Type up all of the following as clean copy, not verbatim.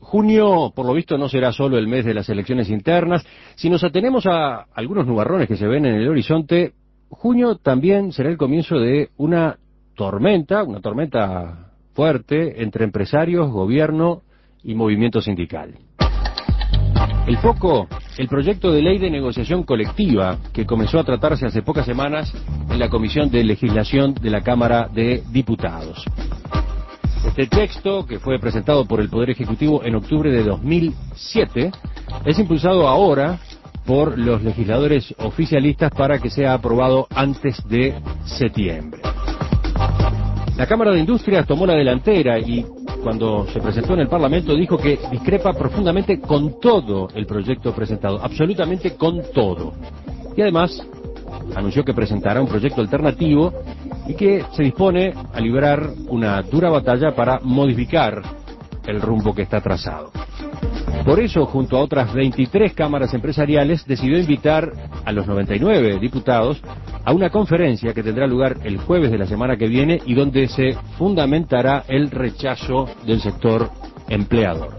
Junio, por lo visto, no será solo el mes de las elecciones internas. Si nos atenemos a algunos nubarrones que se ven en el horizonte, junio también será el comienzo de una tormenta fuerte entre empresarios, gobierno y movimiento sindical. El foco, el proyecto de ley de negociación colectiva que comenzó a tratarse hace pocas semanas en la Comisión de Legislación de la Cámara de Diputados. Este texto, que fue presentado por el Poder Ejecutivo en octubre de 2007, es impulsado ahora por los legisladores oficialistas para que sea aprobado antes de septiembre. La Cámara de Industrias tomó la delantera y cuando se presentó en el Parlamento dijo que discrepa profundamente con todo el proyecto presentado, absolutamente con todo. Y además anunció que presentará un proyecto alternativo y que se dispone a librar una dura batalla para modificar el rumbo que está trazado. Por eso, junto a otras 23 cámaras empresariales, decidió invitar a los 99 diputados a una conferencia que tendrá lugar el jueves de la semana que viene y donde se fundamentará el rechazo del sector empleador.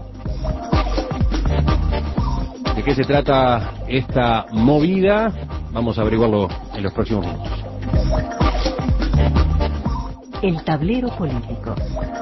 ¿De qué se trata esta movida? Vamos a averiguarlo en los próximos minutos. El tablero político.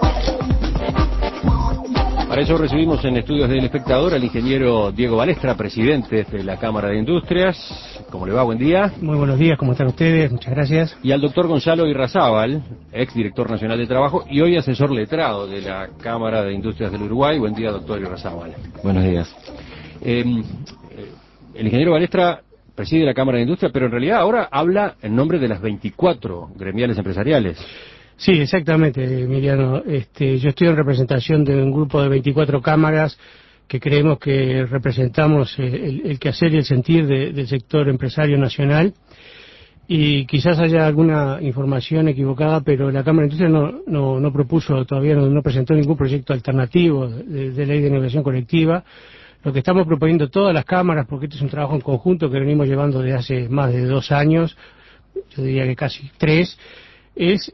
Para eso recibimos en Estudios del Espectador al ingeniero Diego Balestra, presidente de la Cámara de Industrias. ¿Cómo le va? Buen día. Muy buenos días, ¿cómo están ustedes? Muchas gracias. Y al doctor Gonzalo Irrazábal, exdirector nacional de Trabajo y hoy asesor letrado de la Cámara de Industrias del Uruguay. Buen día, doctor Irrazábal. Buenos días. El ingeniero Balestra preside la Cámara de Industrias, pero en realidad ahora habla en nombre de las 24 gremiales empresariales. Sí, exactamente, Emiliano. Yo estoy en representación de un grupo de 24 cámaras que creemos que representamos el quehacer y el sentir del sector empresario nacional. Y quizás haya alguna información equivocada, pero la Cámara de Industria no propuso, todavía no presentó ningún proyecto alternativo de ley de negociación colectiva. Lo que estamos proponiendo todas las cámaras, porque este es un trabajo en conjunto que venimos llevando desde hace más de 2 años, yo diría que casi 3, es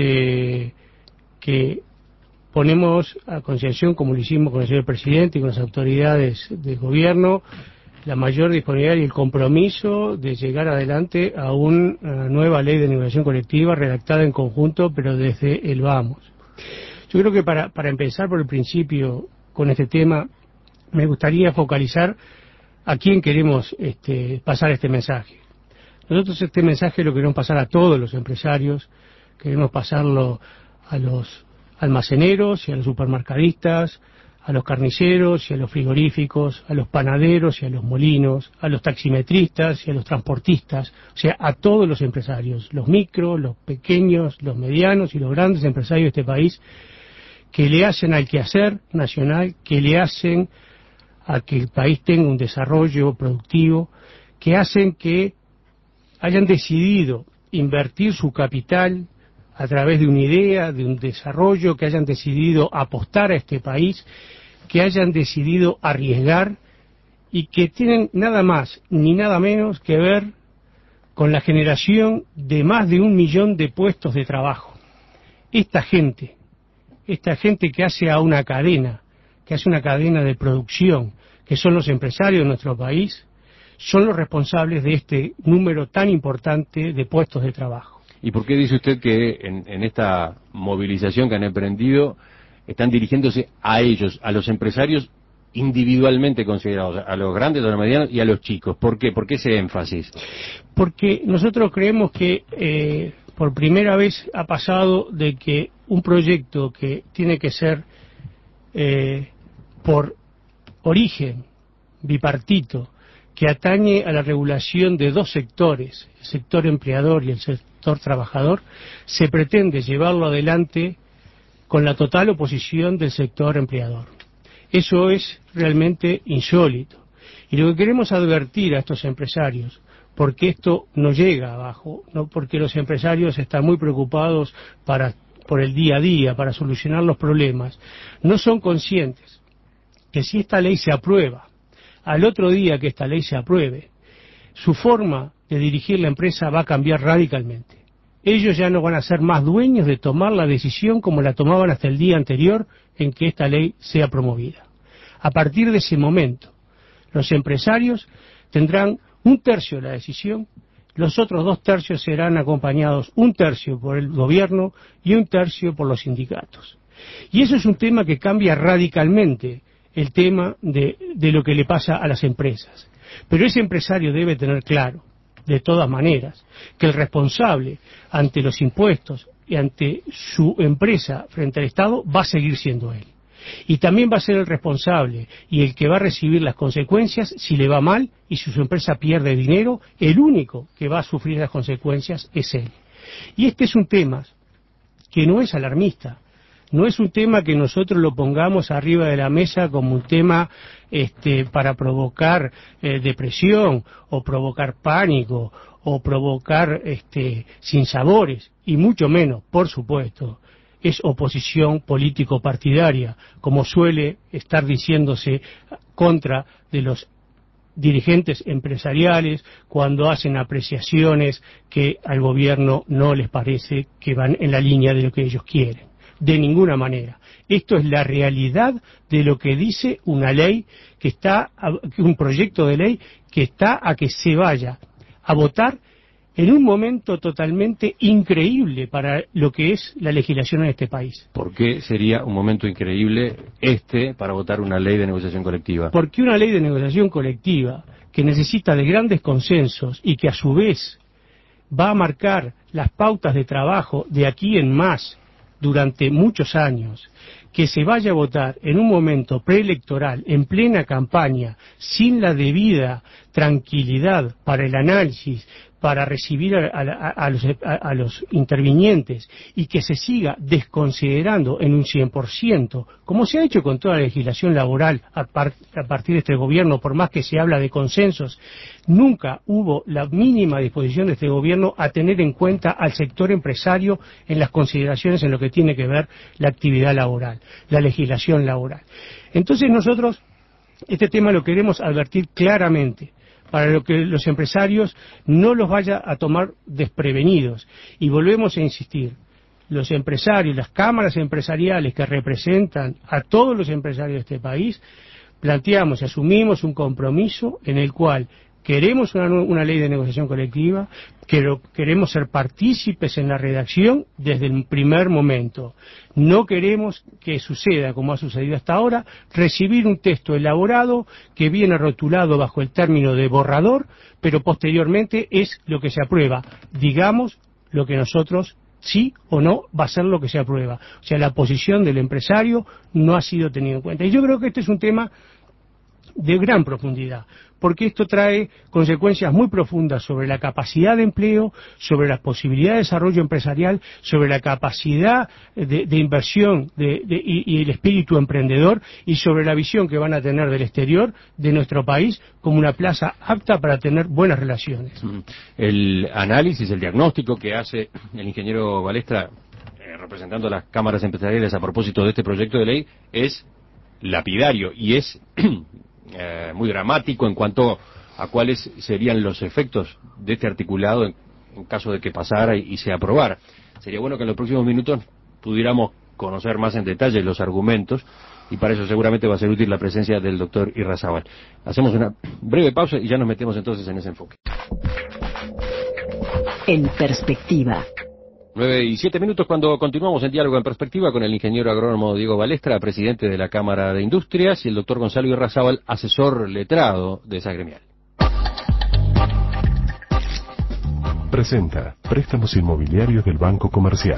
que ponemos a consideración, como lo hicimos con el señor presidente y con las autoridades del gobierno, la mayor disponibilidad y el compromiso de llegar adelante a una nueva ley de negociación colectiva redactada en conjunto, pero desde el vamos. Yo creo que para empezar por el principio con este tema, me gustaría focalizar a quién queremos pasar este mensaje. Nosotros este mensaje lo queremos pasar a todos los empresarios, queremos pasarlo a los almaceneros y a los supermercadistas, a los carniceros y a los frigoríficos, a los panaderos y a los molinos, a los taximetristas y a los transportistas, o sea, a todos los empresarios, los micros, los pequeños, los medianos y los grandes empresarios de este país, que le hacen al quehacer nacional, que le hacen a que el país tenga un desarrollo productivo, que hacen que hayan decidido invertir su capital a través de una idea, de un desarrollo, que hayan decidido apostar a este país, que hayan decidido arriesgar y que tienen nada más ni nada menos que ver con la generación de más de 1 millón de puestos de trabajo. Esta gente que hace a una cadena, que hace una cadena de producción, que son los empresarios de nuestro país, son los responsables de este número tan importante de puestos de trabajo. ¿Y por qué dice usted que en esta movilización que han emprendido están dirigiéndose a ellos, a los empresarios individualmente considerados, a los grandes, a los medianos y a los chicos? ¿Por qué? ¿Por qué ese énfasis? Porque nosotros creemos que por primera vez ha pasado de que un proyecto que tiene que ser por origen bipartito, que atañe a la regulación de 2 sectores, el sector empleador y el sector trabajador, se pretende llevarlo adelante con la total oposición del sector empleador. Eso es realmente insólito. Y lo que queremos advertir a estos empresarios, porque esto no llega abajo, no porque los empresarios están muy preocupados por el día a día, para solucionar los problemas, no son conscientes que si esta ley se aprueba, al otro día que esta ley se apruebe, su forma de dirigir la empresa va a cambiar radicalmente. Ellos ya no van a ser más dueños de tomar la decisión como la tomaban hasta el día anterior en que esta ley sea promovida. A partir de ese momento, los empresarios tendrán 1/3 de la decisión, los otros 2/3 serán acompañados 1/3 por el gobierno y 1/3 por los sindicatos. Y eso es un tema que cambia radicalmente el tema de lo que le pasa a las empresas. Pero ese empresario debe tener claro, de todas maneras, que el responsable ante los impuestos y ante su empresa frente al Estado va a seguir siendo él. Y también va a ser el responsable y el que va a recibir las consecuencias si le va mal y si su empresa pierde dinero, el único que va a sufrir las consecuencias es él. Y este es un tema que no es alarmista, no es un tema que nosotros lo pongamos arriba de la mesa como un tema para provocar depresión o provocar pánico o provocar sinsabores, y mucho menos, por supuesto, es oposición político-partidaria, como suele estar diciéndose contra de los dirigentes empresariales cuando hacen apreciaciones que al gobierno no les parece que van en la línea de lo que ellos quieren. De ninguna manera. Esto es la realidad de lo que dice una ley que está, un proyecto de ley que está a que se vaya a votar en un momento totalmente increíble para lo que es la legislación en este país. ¿Por qué sería un momento increíble para votar una ley de negociación colectiva? Porque una ley de negociación colectiva que necesita de grandes consensos y que a su vez va a marcar las pautas de trabajo de aquí en más durante muchos años, que se vaya a votar en un momento preelectoral, en plena campaña, sin la debida tranquilidad para el análisis, para recibir a los intervinientes, y que se siga desconsiderando en un 100%, como se ha hecho con toda la legislación laboral a partir de este gobierno, por más que se habla de consensos, nunca hubo la mínima disposición de este gobierno a tener en cuenta al sector empresario en las consideraciones en lo que tiene que ver la actividad laboral, la legislación laboral. Entonces nosotros este tema lo queremos advertir claramente, para lo que los empresarios no los vaya a tomar desprevenidos. Y volvemos a insistir, los empresarios, las cámaras empresariales que representan a todos los empresarios de este país, planteamos y asumimos un compromiso en el cual queremos una ley de negociación colectiva, queremos ser partícipes en la redacción desde el primer momento. No queremos que suceda, como ha sucedido hasta ahora, recibir un texto elaborado que viene rotulado bajo el término de borrador, pero posteriormente es lo que se aprueba. Digamos lo que nosotros sí o no va a ser lo que se aprueba. O sea, la posición del empresario no ha sido tenida en cuenta. Y yo creo que este es un tema de gran profundidad, porque esto trae consecuencias muy profundas sobre la capacidad de empleo, sobre las posibilidades de desarrollo empresarial, sobre la capacidad de inversión y el espíritu emprendedor, y sobre la visión que van a tener del exterior de nuestro país como una plaza apta para tener buenas relaciones. El análisis, el diagnóstico que hace el ingeniero Balestra, representando a las cámaras empresariales a propósito de este proyecto de ley, es lapidario y es muy dramático en cuanto a cuáles serían los efectos de este articulado en caso de que pasara y se aprobara. Sería bueno que en los próximos minutos pudiéramos conocer más en detalle los argumentos, y para eso seguramente va a ser útil la presencia del doctor Irrazábal. Hacemos una breve pausa y ya nos metemos entonces en ese enfoque. En perspectiva. 9:07 cuando continuamos en Diálogo en Perspectiva con el ingeniero agrónomo Diego Balestra, presidente de la Cámara de Industrias, y el doctor Gonzalo Irrazábal, asesor letrado de esa gremial. Presenta Préstamos Inmobiliarios del Banco Comercial.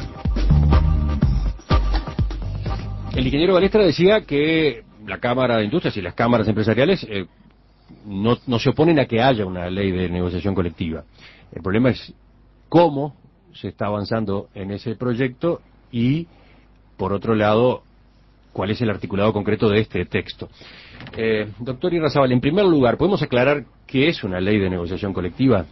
El ingeniero Balestra decía que la Cámara de Industrias y las cámaras empresariales no se oponen a que haya una ley de negociación colectiva. El problema es cómo se está avanzando en ese proyecto y, por otro lado, cuál es el articulado concreto de este texto. Doctor Irrazábal, en primer lugar, ¿podemos aclarar qué es una ley de negociación colectiva?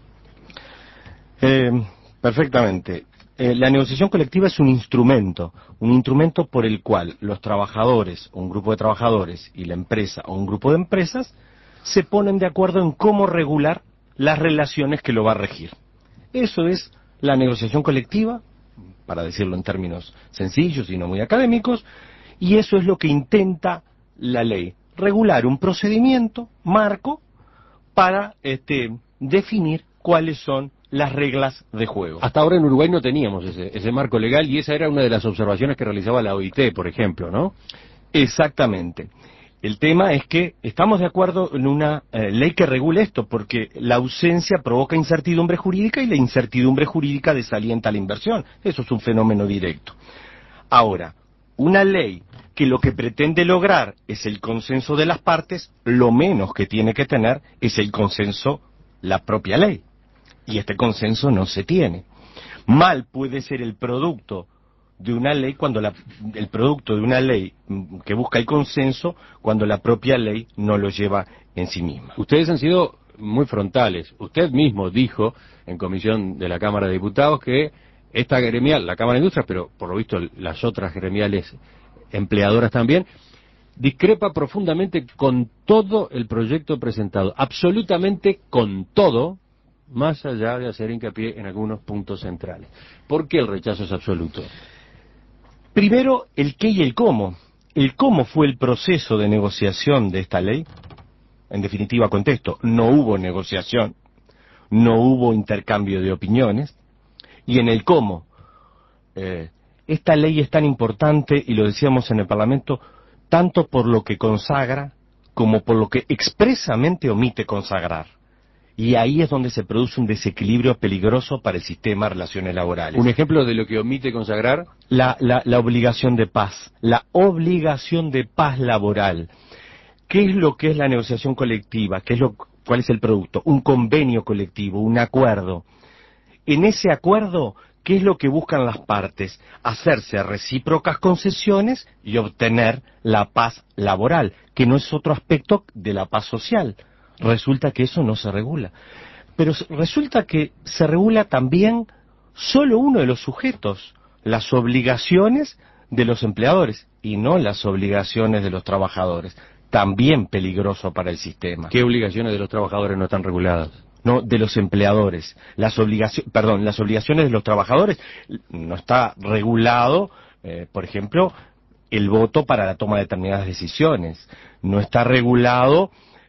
Perfectamente. La negociación colectiva es un instrumento por el cual los trabajadores, un grupo de trabajadores, y la empresa o un grupo de empresas se ponen de acuerdo en cómo regular las relaciones que lo va a regir. Eso es la negociación colectiva, para decirlo en términos sencillos y no muy académicos, y eso es lo que intenta la ley, regular un procedimiento marco para definir cuáles son las reglas de juego. Hasta ahora en Uruguay no teníamos ese marco legal, y esa era una de las observaciones que realizaba la OIT, por ejemplo, ¿no? Exactamente. El tema es que estamos de acuerdo en una ley que regule esto, porque la ausencia provoca incertidumbre jurídica y la incertidumbre jurídica desalienta la inversión. Eso es un fenómeno directo. Ahora, una ley que lo que pretende lograr es el consenso de las partes, lo menos que tiene que tener es el consenso la propia ley. Y este consenso no se tiene. Mal puede ser el producto de una ley cuando el producto de una ley que busca el consenso cuando la propia ley no lo lleva en sí misma. Ustedes han sido muy frontales. Usted mismo dijo en comisión de la Cámara de Diputados que esta gremial, la Cámara de Industrias, pero por lo visto las otras gremiales empleadoras también, discrepa profundamente con todo el proyecto presentado, absolutamente con todo, más allá de hacer hincapié en algunos puntos centrales. ¿Por qué el rechazo es absoluto? Primero, el qué y el cómo. El cómo fue el proceso de negociación de esta ley. En definitiva, contesto, no hubo negociación, no hubo intercambio de opiniones. Y en el cómo, esta ley es tan importante, y lo decíamos en el Parlamento, tanto por lo que consagra como por lo que expresamente omite consagrar. Y ahí es donde se produce un desequilibrio peligroso para el sistema de relaciones laborales. Un ejemplo de lo que omite consagrar: la obligación de paz, la obligación de paz laboral. ¿Qué es lo que es la negociación colectiva? ¿Cuál es el producto? Un convenio colectivo, un acuerdo. En ese acuerdo, ¿qué es lo que buscan las partes? Hacerse recíprocas concesiones y obtener la paz laboral, que no es otro aspecto de la paz social. Resulta que eso no se regula. Pero resulta que se regula también solo uno de los sujetos, las obligaciones de los empleadores y no las obligaciones de los trabajadores. También peligroso para el sistema. ¿Qué obligaciones de los trabajadores no están reguladas? No, de los empleadores. Las obligaciones de los trabajadores no está regulado, por ejemplo, el voto para la toma de determinadas decisiones. No está regulado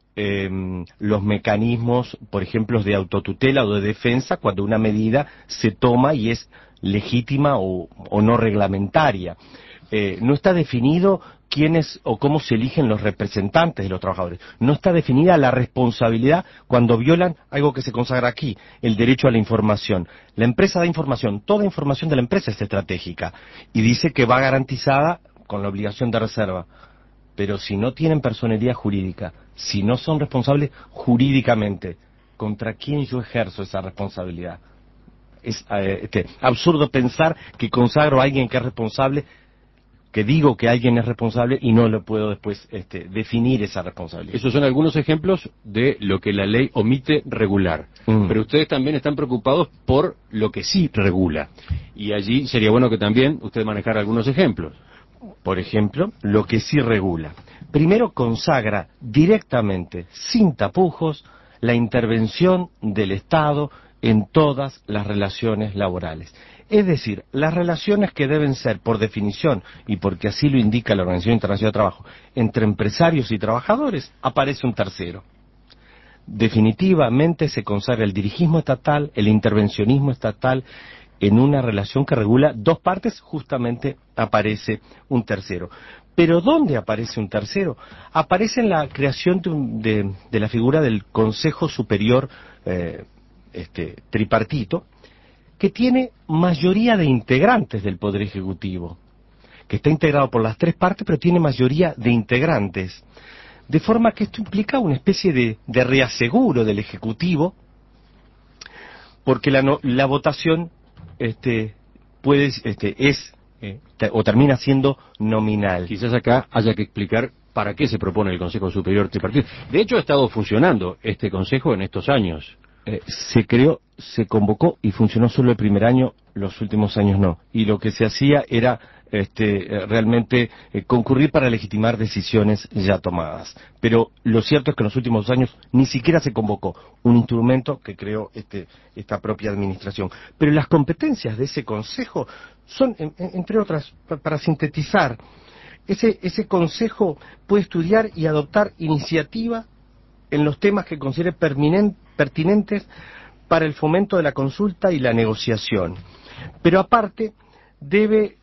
los mecanismos, por ejemplo, de autotutela o de defensa cuando una medida se toma y es legítima o no reglamentaria. No está definido quiénes o cómo se eligen los representantes de los trabajadores. No está definida la responsabilidad cuando violan algo que se consagra aquí, el derecho a la información. La empresa da información, toda información de la empresa es estratégica y dice que va garantizada con la obligación de reserva. Pero si no tienen personería jurídica, si no son responsables jurídicamente, ¿contra quién yo ejerzo esa responsabilidad? Es absurdo pensar que consagro a alguien que es responsable, que digo que alguien es responsable y no lo puedo después definir esa responsabilidad. Esos son algunos ejemplos de lo que la ley omite regular. Pero ustedes también están preocupados por lo que sí regula. Y allí sería bueno que también usted manejara algunos ejemplos. Por ejemplo, lo que sí regula. Primero, consagra directamente, sin tapujos, la intervención del Estado en todas las relaciones laborales. Es decir, las relaciones que deben ser, por definición, y porque así lo indica la Organización Internacional de Trabajo, entre empresarios y trabajadores, aparece un tercero. Definitivamente se consagra el dirigismo estatal, el intervencionismo estatal, en una relación que regula dos partes, justamente aparece un tercero. Pero ¿dónde aparece un tercero? Aparece en la creación de la figura del Consejo Superior tripartito, que tiene mayoría de integrantes del Poder Ejecutivo, que está integrado por las tres partes, pero tiene mayoría de integrantes. De forma que esto implica una especie de reaseguro del Ejecutivo, porque la votación o termina siendo nominal. Quizás acá haya que explicar para qué se propone el Consejo Superior Tripartito. De hecho, ha estado funcionando este Consejo en estos años. Se creó, se convocó y funcionó solo el primer año, los últimos años no. Y lo que se hacía era realmente concurrir para legitimar decisiones ya tomadas. Pero lo cierto es que en los últimos años ni siquiera se convocó un instrumento que creó esta propia administración. Pero las competencias de ese consejo son, entre otras, para sintetizar, ese consejo puede estudiar y adoptar iniciativa en los temas que considere pertinentes para el fomento de la consulta y la negociación. Pero aparte, debe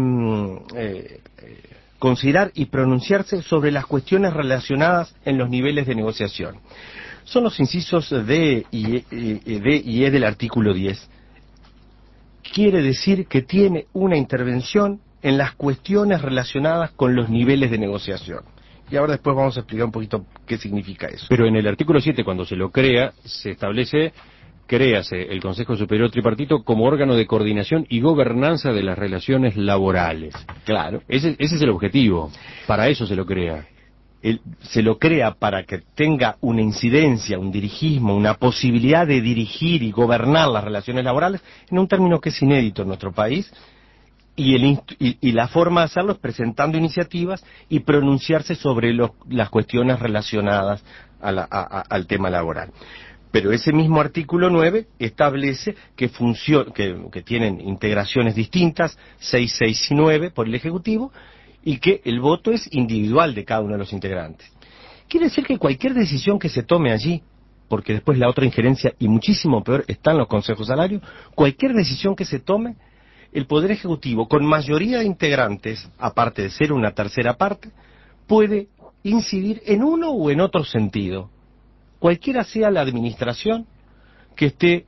considerar y pronunciarse sobre las cuestiones relacionadas en los niveles de negociación. Son los incisos D y E del artículo 10. Quiere decir que tiene una intervención en las cuestiones relacionadas con los niveles de negociación. Y ahora después vamos a explicar un poquito qué significa eso. Pero en el artículo 7, cuando se lo crea, se establece, créase el Consejo Superior Tripartito como órgano de coordinación y gobernanza de las relaciones laborales. Claro. Ese es el objetivo. Para eso se lo crea. Se lo crea para que tenga una incidencia, un dirigismo, una posibilidad de dirigir y gobernar las relaciones laborales, en un término que es inédito en nuestro país, y la forma de hacerlo es presentando iniciativas y pronunciarse sobre las cuestiones relacionadas al tema laboral. Pero ese mismo artículo 9 establece que tienen integraciones distintas, 6, 6 y 9 por el Ejecutivo, y que el voto es individual de cada uno de los integrantes. Quiere decir que cualquier decisión que se tome allí, porque después la otra injerencia, y muchísimo peor, está en los consejos salarios, cualquier decisión que se tome, el Poder Ejecutivo, con mayoría de integrantes, aparte de ser una tercera parte, puede incidir en uno o en otro sentido. Cualquiera sea la administración que esté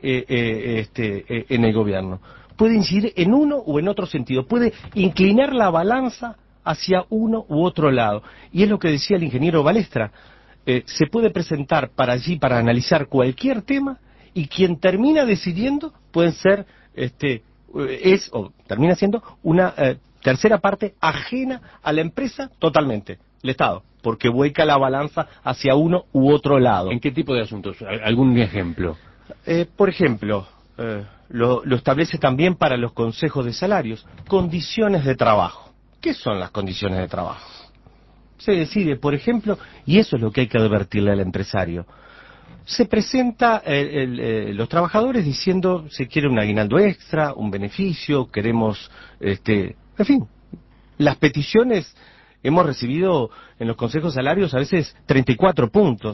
en el gobierno, puede incidir en uno o en otro sentido, puede inclinar la balanza hacia uno u otro lado. Y es lo que decía el ingeniero Balestra, se puede presentar para analizar cualquier tema, y quien termina decidiendo puede ser, termina siendo una tercera parte ajena a la empresa totalmente, el Estado, porque vuelca la balanza hacia uno u otro lado. ¿En qué tipo de asuntos? ¿Algún ejemplo? Por ejemplo, lo establece también para los consejos de salarios, condiciones de trabajo. ¿Qué son las condiciones de trabajo? Se decide, por ejemplo, y eso es lo que hay que advertirle al empresario. Se presenta los trabajadores diciendo se quiere un aguinaldo extra, un beneficio, queremos, en fin, las peticiones hemos recibido en los consejos salarios a veces 34 puntos,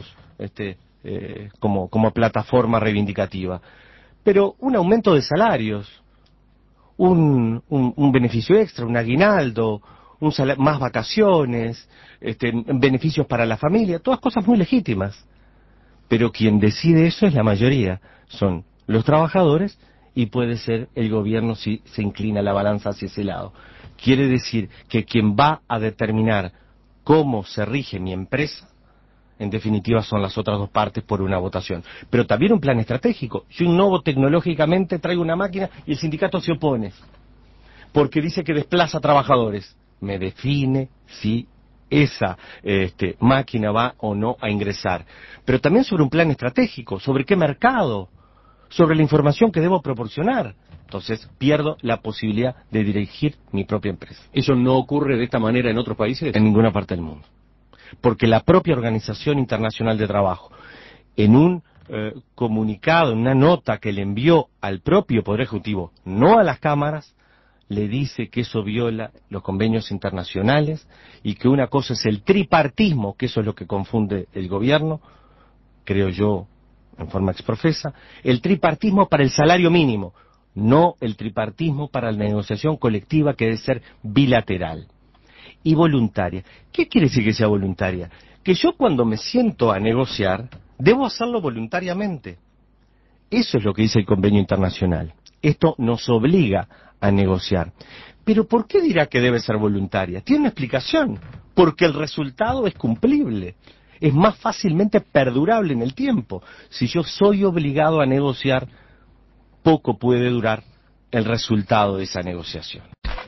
como plataforma reivindicativa. Pero un aumento de salarios, un beneficio extra, un aguinaldo, más vacaciones, beneficios para la familia, todas cosas muy legítimas. Pero quien decide eso es la mayoría, son los trabajadores, y puede ser el gobierno si se inclina la balanza hacia ese lado. Quiere decir que quien va a determinar cómo se rige mi empresa, en definitiva son las otras dos partes por una votación. Pero también un plan estratégico. Yo innovo tecnológicamente, traigo una máquina y el sindicato se opone, porque dice que desplaza trabajadores. Me define si esa máquina va o no a ingresar. Pero también sobre un plan estratégico, sobre qué mercado, sobre la información que debo proporcionar. Entonces pierdo la posibilidad de dirigir mi propia empresa. ¿Eso no ocurre de esta manera en otros países? En ninguna parte del mundo. Porque la propia Organización Internacional de Trabajo, en un comunicado, en una nota que le envió al propio Poder Ejecutivo, no a las cámaras, le dice que eso viola los convenios internacionales, y que una cosa es el tripartismo, que eso es lo que confunde el gobierno, creo yo, en forma exprofesa, el tripartismo para el salario mínimo, no el tripartismo para la negociación colectiva, que debe ser bilateral y voluntaria. ¿Qué quiere decir que sea voluntaria? Que yo, cuando me siento a negociar, debo hacerlo voluntariamente. Eso es lo que dice el convenio internacional. Esto nos obliga a negociar. Pero ¿por qué dirá que debe ser voluntaria? Tiene una explicación. Porque el resultado es cumplible. Es más fácilmente perdurable en el tiempo. Si yo soy obligado a negociar, poco puede durar el resultado de esa negociación.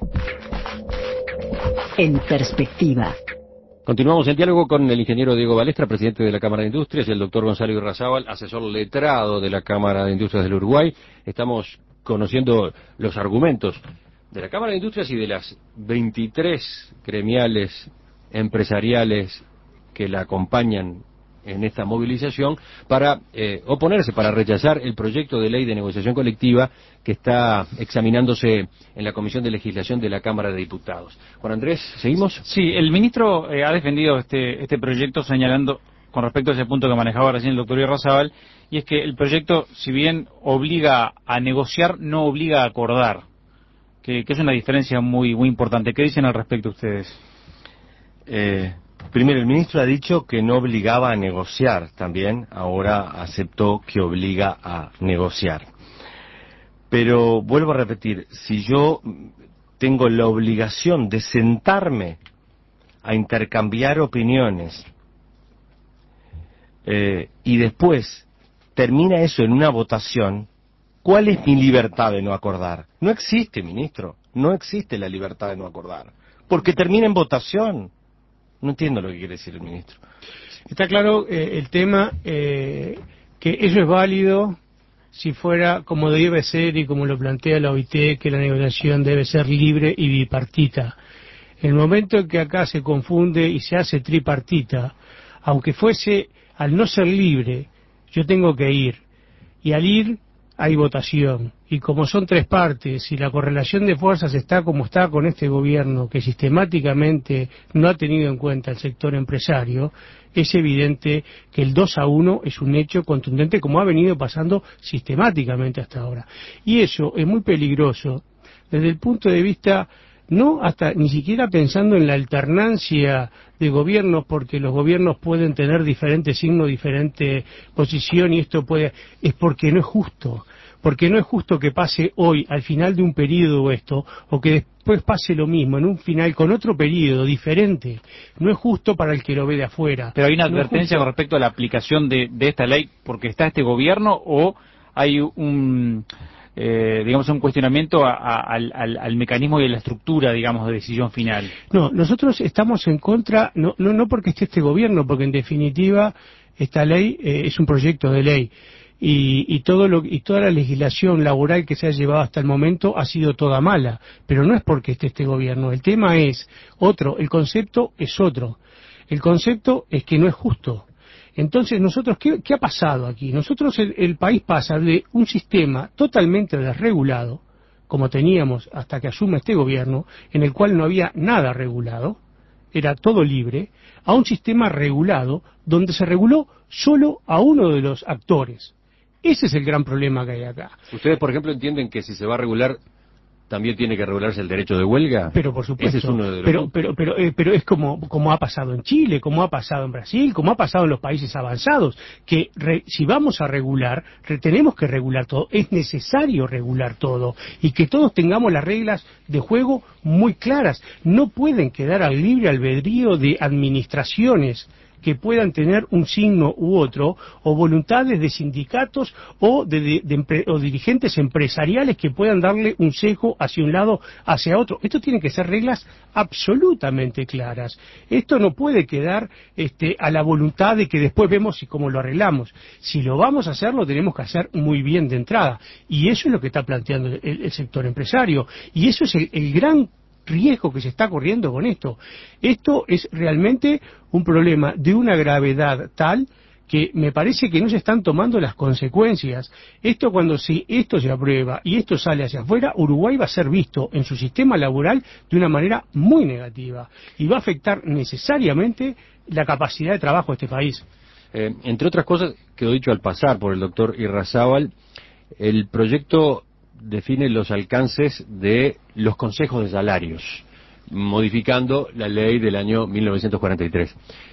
En perspectiva. Continuamos el diálogo con el ingeniero Diego Balestra, presidente de la Cámara de Industrias, y el doctor Gonzalo Irrazábal, asesor letrado de la Cámara de Industrias del Uruguay. Estamos conociendo los argumentos de la Cámara de Industrias y de las 23 gremiales empresariales que la acompañan en esta movilización para oponerse, para rechazar el proyecto de ley de negociación colectiva que está examinándose en la Comisión de Legislación de la Cámara de Diputados. Juan Andrés, ¿seguimos? Sí, el ministro ha defendido este proyecto señalando, con respecto a ese punto que manejaba recién el doctor Irrazábal, y es que el proyecto, si bien obliga a negociar, no obliga a acordar, que es una diferencia muy importante. ¿Qué dicen al respecto ustedes? Primero, el ministro ha dicho que no obligaba a negociar también, ahora aceptó que obliga a negociar. Pero vuelvo a repetir, si yo tengo la obligación de sentarme a intercambiar opiniones y después termina eso en una votación, ¿cuál es mi libertad de no acordar? No existe, ministro, no existe la libertad de no acordar, porque termina en votación. No entiendo lo que quiere decir el ministro. Está claro el tema, que eso es válido si fuera como debe ser y como lo plantea la OIT, que la negociación debe ser libre y bipartita. En el momento en que acá se confunde y se hace tripartita, aunque fuese al no ser libre, yo tengo que ir, y al ir hay votación, y como son tres partes y la correlación de fuerzas está como está con este gobierno, que sistemáticamente no ha tenido en cuenta el sector empresario, es evidente que el 2-1 es un hecho contundente, como ha venido pasando sistemáticamente hasta ahora. Y eso es muy peligroso desde el punto de vista, no hasta ni siquiera pensando en la alternancia de gobiernos, porque los gobiernos pueden tener diferentes signos, diferente posición, y esto es porque no es justo. Porque no es justo que pase hoy, al final de un periodo esto, o que después pase lo mismo, en un final con otro periodo diferente. No es justo para el que lo ve de afuera. Pero hay una advertencia con respecto a la aplicación de esta ley, porque está este gobierno, o hay un cuestionamiento al mecanismo y a la estructura, digamos, de decisión final. No, nosotros estamos en contra, no porque esté este gobierno, porque en definitiva esta ley es un proyecto de ley. Y toda la legislación laboral que se ha llevado hasta el momento ha sido toda mala, pero no es porque esté este gobierno. El tema es otro, el concepto es otro. El concepto es que no es justo. Entonces nosotros, ¿qué ha pasado aquí? Nosotros, el país pasa de un sistema totalmente desregulado, como teníamos hasta que asume este gobierno, en el cual no había nada regulado, era todo libre, a un sistema regulado donde se reguló solo a uno de los actores. Ese es el gran problema que hay acá. ¿Ustedes, por ejemplo, entienden que si se va a regular, también tiene que regularse el derecho de huelga? Pero por supuesto. Ese es uno de los... pero es como ha pasado en Chile, como ha pasado en Brasil, como ha pasado en los países avanzados, que si vamos a regular, tenemos que regular todo, es necesario regular todo, y que todos tengamos las reglas de juego muy claras. No pueden quedar al libre albedrío de administraciones que puedan tener un signo u otro, o voluntades de sindicatos o o dirigentes empresariales que puedan darle un sesgo hacia un lado, hacia otro. Esto tiene que ser reglas absolutamente claras. Esto no puede quedar a la voluntad de que después vemos cómo lo arreglamos. Si lo vamos a hacer, lo tenemos que hacer muy bien de entrada. Y eso es lo que está planteando el sector empresario. Y eso es el gran riesgo que se está corriendo con esto. Esto es realmente un problema de una gravedad tal que me parece que no se están tomando las consecuencias. Esto, si esto se aprueba y esto sale hacia afuera, Uruguay va a ser visto en su sistema laboral de una manera muy negativa y va a afectar necesariamente la capacidad de trabajo de este país. Entre otras cosas, quedó dicho al pasar por el doctor Irrazábal, el proyecto define los alcances de los consejos de salarios, modificando la ley del año 1943.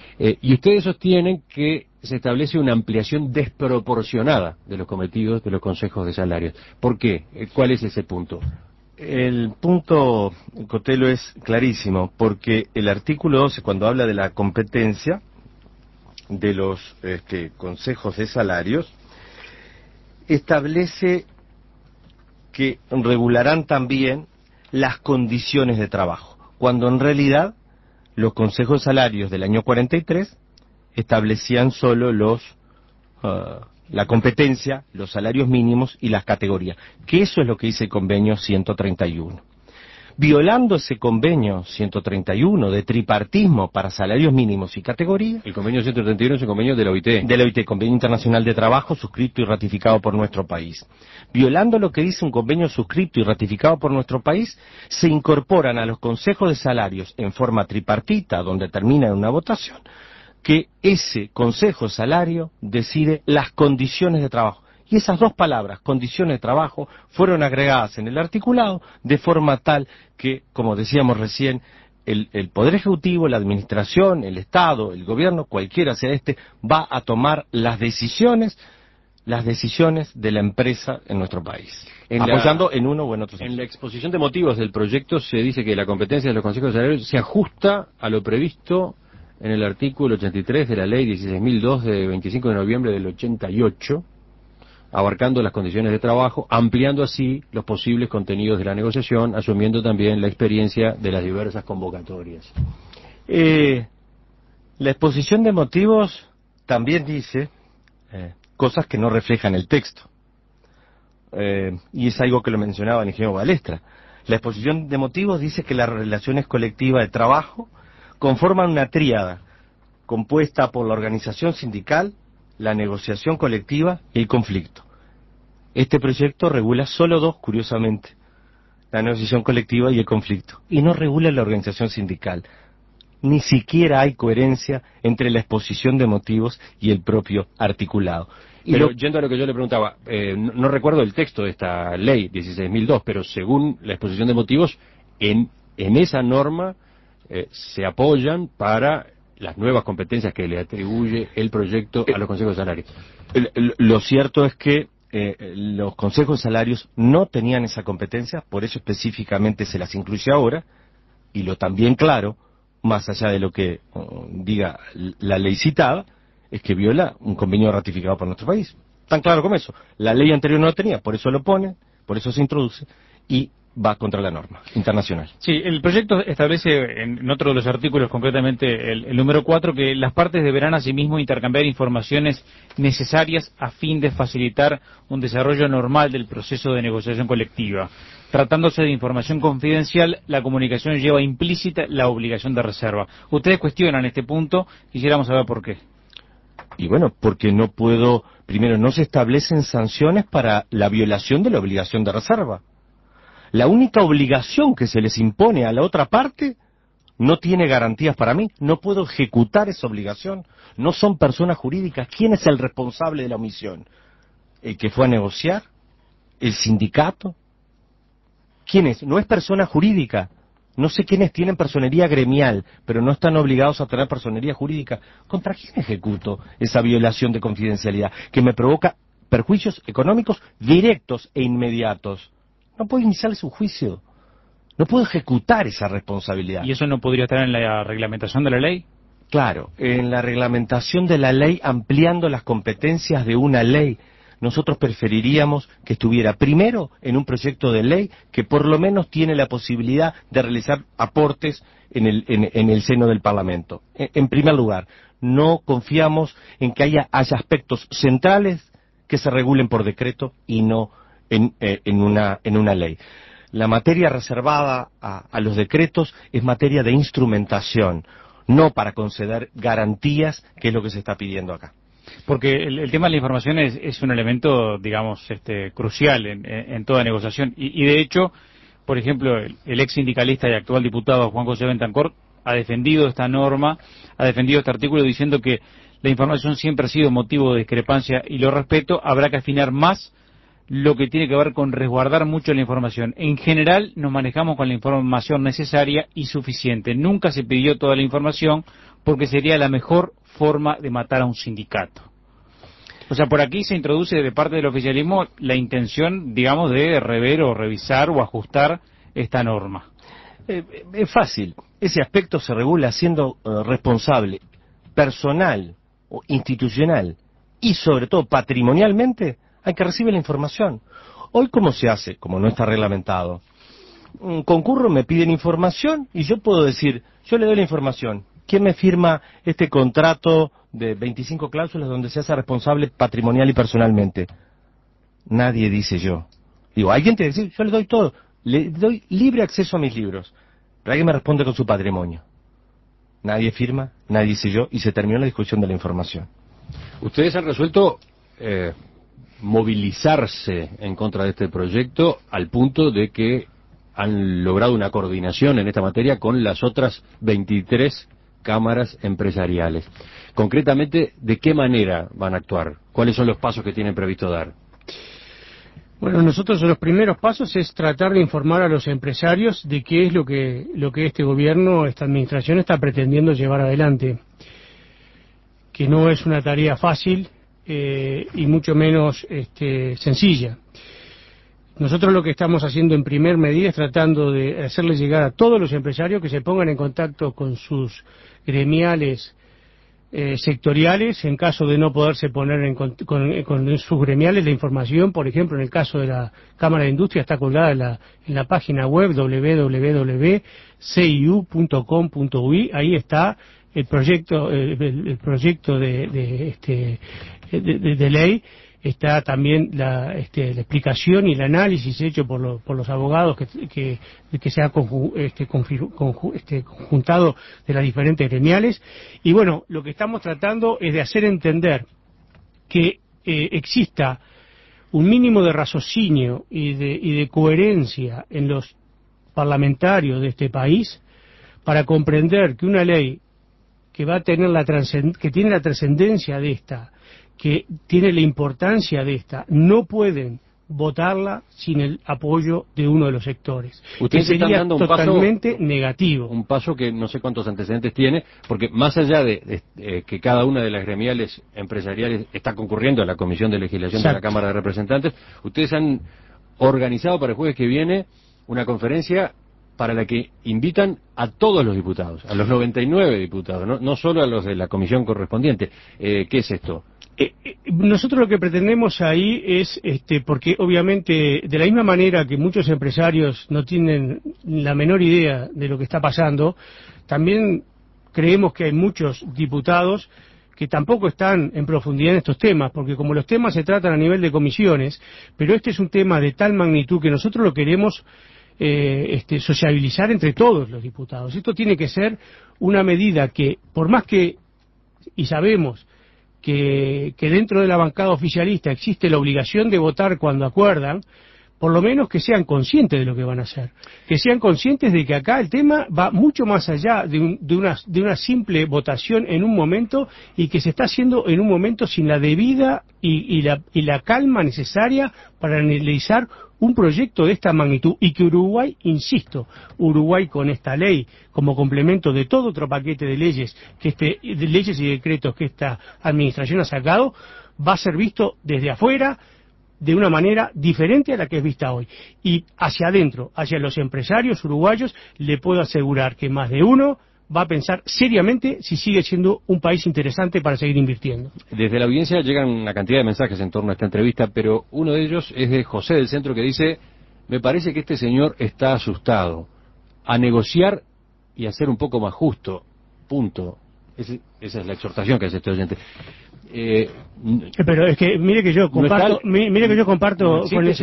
Y ustedes sostienen que se establece una ampliación desproporcionada de los cometidos de los consejos de salarios. ¿Por qué? ¿Cuál es ese punto? El punto, Cotelo, es clarísimo, porque el artículo 12, cuando habla de la competencia de los consejos de salarios, establece que regularán también las condiciones de trabajo, cuando en realidad los consejos de salarios del año 43 establecían solo la competencia, los salarios mínimos y las categorías, que eso es lo que dice el convenio 131. violando ese convenio 131 de tripartismo para salarios mínimos y categorías. El convenio 131 es un convenio de la OIT. De la OIT, Convenio Internacional de Trabajo, suscrito y ratificado por nuestro país. Violando lo que dice un convenio suscrito y ratificado por nuestro país, se incorporan a los consejos de salarios en forma tripartita, donde termina en una votación, que ese consejo de salario decide las condiciones de trabajo. Y esas dos palabras, condiciones de trabajo, fueron agregadas en el articulado de forma tal que, como decíamos recién, el Poder Ejecutivo, la Administración, el Estado, el Gobierno, cualquiera sea va a tomar las decisiones de la empresa en nuestro país, apoyando en uno o en otro sentido. En la exposición de motivos del proyecto se dice que la competencia de los consejos de salarios se ajusta a lo previsto en el artículo 83 de la Ley 16.002 de 25 de noviembre del 88, abarcando las condiciones de trabajo, ampliando así los posibles contenidos de la negociación, asumiendo también la experiencia de las diversas convocatorias. La exposición de motivos también dice cosas que no reflejan el texto. Y es algo que lo mencionaba el ingeniero Balestra. La exposición de motivos dice que las relaciones colectivas de trabajo conforman una tríada compuesta por la organización sindical, la negociación colectiva y el conflicto. Este proyecto regula solo dos, curiosamente, la negociación colectiva y el conflicto, y no regula la organización sindical. Ni siquiera hay coherencia entre la exposición de motivos y el propio articulado. Pero yendo a lo que yo le preguntaba, no recuerdo el texto de esta ley 16.002, pero según la exposición de motivos, en esa norma se apoyan para las nuevas competencias que le atribuye el proyecto a los consejos de salarios. Lo cierto es que los consejos de salarios no tenían esa competencia, por eso específicamente se las incluye ahora, y lo también claro, más allá de lo que diga la ley citada, es que viola un convenio ratificado por nuestro país. Tan claro como eso. La ley anterior no lo tenía, por eso lo pone, por eso se introduce, y va contra la norma internacional. Sí, el proyecto establece en otro de los artículos, concretamente el número 4, que las partes deberán asimismo intercambiar informaciones necesarias a fin de facilitar un desarrollo normal del proceso de negociación colectiva. Tratándose de información confidencial, la comunicación lleva implícita la obligación de reserva. Ustedes cuestionan este punto, quisiéramos saber por qué. Y bueno, porque primero no se establecen sanciones para la violación de la obligación de reserva. La única obligación que se les impone a la otra parte no tiene garantías para mí, no puedo ejecutar esa obligación, no son personas jurídicas. ¿Quién es el responsable de la omisión? ¿El que fue a negociar? ¿El sindicato? ¿Quién es? No es persona jurídica. No sé quiénes tienen personería gremial, pero no están obligados a tener personería jurídica. ¿Contra quién ejecuto esa violación de confidencialidad que me provoca perjuicios económicos directos e inmediatos? No puedo iniciarles un juicio. No puedo ejecutar esa responsabilidad. ¿Y eso no podría estar en la reglamentación de la ley? Claro, en la reglamentación de la ley, ampliando las competencias de una ley. Nosotros preferiríamos que estuviera primero en un proyecto de ley que por lo menos tiene la posibilidad de realizar aportes en el seno del Parlamento. En primer lugar, no confiamos en que haya aspectos centrales que se regulen por decreto y no en una ley. La materia reservada a los decretos es materia de instrumentación, no para conceder garantías, que es lo que se está pidiendo acá. Porque el tema de la información es un elemento, digamos, crucial en toda negociación. Y de hecho, por ejemplo, el ex sindicalista y actual diputado Juan José Bentancor ha defendido esta norma, ha defendido este artículo diciendo que la información siempre ha sido motivo de discrepancia y lo respeto, habrá que afinar más lo que tiene que ver con resguardar mucho la información. En general nos manejamos con la información necesaria y suficiente. Nunca se pidió toda la información porque sería la mejor forma de matar a un sindicato. O sea, por aquí se introduce de parte del oficialismo la intención, digamos, de rever o revisar o ajustar esta norma. Es fácil. Ese aspecto se regula siendo responsable personal o institucional y sobre todo patrimonialmente hay que recibir la información. Hoy, ¿cómo se hace? Como no está reglamentado. Concurro, me piden información y yo puedo decir, yo le doy la información. ¿Quién me firma este contrato de 25 cláusulas donde se hace responsable patrimonial y personalmente? Nadie dice yo. Digo, alguien te dice, yo le doy todo. le doy libre acceso a mis libros, pero alguien me responde con su patrimonio. Nadie firma, nadie dice yo, y se terminó la discusión de la información. Ustedes han resuelto movilizarse en contra de este proyecto al punto de que han logrado una coordinación en esta materia con las otras 23 cámaras empresariales. Concretamente, ¿de qué manera van a actuar? ¿Cuáles son los pasos que tienen previsto dar? Bueno, nosotros los primeros pasos es tratar de informar a los empresarios de qué es lo que este gobierno, esta administración está pretendiendo llevar adelante, que no es una tarea fácil y mucho menos sencilla. Nosotros lo que estamos haciendo en primer medida es tratando de hacerles llegar a todos los empresarios que se pongan en contacto con sus gremiales sectoriales, en caso de no poderse poner con sus gremiales, la información, por ejemplo, en el caso de la Cámara de Industria, está colgada en la página web www.ciu.com.ui. Ahí está el proyecto de ley. Está también la explicación y el análisis hecho por los abogados que se ha conjuntado de las diferentes gremiales. Y bueno, lo que estamos tratando es de hacer entender que exista un mínimo de raciocinio y de coherencia en los parlamentarios de este país para comprender que una ley que va a tener que tiene la trascendencia de esta, que tiene la importancia de esta, no pueden votarla sin el apoyo de uno de los sectores. Ustedes sería están dando totalmente negativo. Un paso que no sé cuántos antecedentes tiene, porque más allá de que cada una de las gremiales empresariales está concurriendo a la Comisión de Legislación de la Cámara de Representantes, ustedes han organizado para el jueves que viene una conferencia para la que invitan a todos los diputados, a los 99 diputados, no solo a los de la comisión correspondiente. ¿Qué es esto? Nosotros lo que pretendemos ahí es, porque obviamente de la misma manera que muchos empresarios no tienen la menor idea de lo que está pasando, también creemos que hay muchos diputados que tampoco están en profundidad en estos temas, porque como los temas se tratan a nivel de comisiones, pero este es un tema de tal magnitud que nosotros lo queremos sociabilizar entre todos los diputados. Esto tiene que ser una medida que, por más que, y sabemos que dentro de la bancada oficialista existe la obligación de votar cuando acuerdan, por lo menos que sean conscientes de lo que van a hacer, que sean conscientes de que acá el tema va mucho más allá de una simple votación en un momento, y que se está haciendo en un momento sin la debida y la calma necesaria para analizar un proyecto de esta magnitud, y que Uruguay, insisto, Uruguay con esta ley como complemento de todo otro paquete de leyes de leyes y decretos que esta administración ha sacado, va a ser visto desde afuera de una manera diferente a la que es vista hoy. Y hacia adentro, hacia los empresarios uruguayos, le puedo asegurar que más de uno va a pensar seriamente si sigue siendo un país interesante para seguir invirtiendo. Desde la audiencia llegan una cantidad de mensajes en torno a esta entrevista, pero uno de ellos es de José del Centro, que dice: me parece que este señor está asustado. A negociar y a ser un poco más justo. Punto. Esa es la exhortación que hace este oyente. Pero es que mire que yo comparto, mire que yo comparto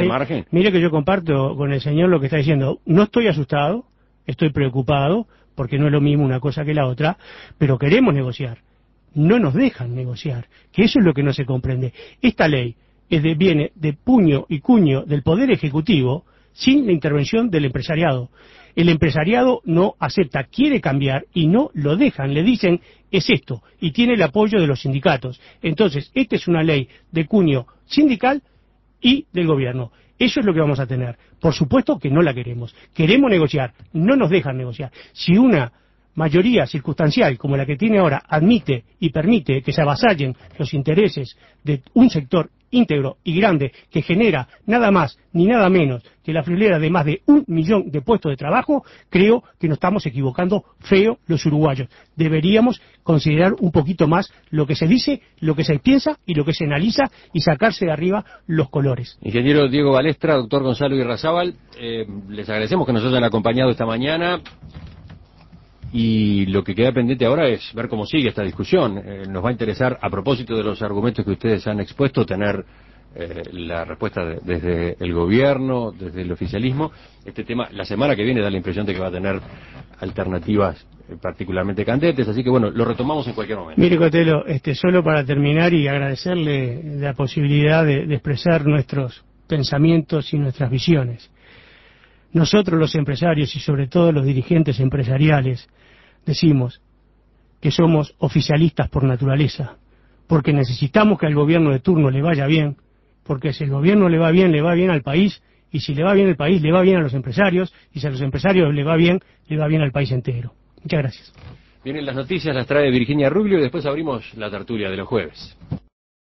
con el señor lo que está diciendo. No estoy asustado, estoy preocupado, porque no es lo mismo una cosa que la otra, pero queremos negociar. No nos dejan negociar, que eso es lo que no se comprende. Esta ley viene de puño y cuño del Poder Ejecutivo sin la intervención del empresariado. El empresariado no acepta, quiere cambiar y no lo dejan, le dicen es esto, y tiene el apoyo de los sindicatos. Entonces, esta es una ley de cuño sindical y del gobierno. Eso es lo que vamos a tener. Por supuesto que no la queremos. Queremos negociar, no nos dejan negociar. Si una mayoría circunstancial como la que tiene ahora admite y permite que se avasallen los intereses de un sector íntegro y grande que genera nada más ni nada menos que la friolera de más de 1 millón de puestos de trabajo, creo que nos estamos equivocando feo los uruguayos. Deberíamos considerar un poquito más lo que se dice, lo que se piensa y lo que se analiza, y sacarse de arriba los colores. Ingeniero Diego Balestra, doctor Gonzalo Irrazábal, les agradecemos que nos hayan acompañado esta mañana. Y lo que queda pendiente ahora es ver cómo sigue esta discusión. Nos va a interesar, a propósito de los argumentos que ustedes han expuesto, tener la respuesta desde el gobierno, desde el oficialismo. Este tema, la semana que viene, da la impresión de que va a tener alternativas particularmente candentes, así que bueno, lo retomamos en cualquier momento. Mire, Cotelo, solo para terminar y agradecerle la posibilidad de expresar nuestros pensamientos y nuestras visiones. Nosotros los empresarios y sobre todo los dirigentes empresariales decimos que somos oficialistas por naturaleza, porque necesitamos que al gobierno de turno le vaya bien, porque si el gobierno le va bien al país, y si le va bien al país, le va bien a los empresarios, y si a los empresarios le va bien al país entero. Muchas gracias. Vienen las noticias, las trae Virginia Rubio y después abrimos la tertulia de los jueves.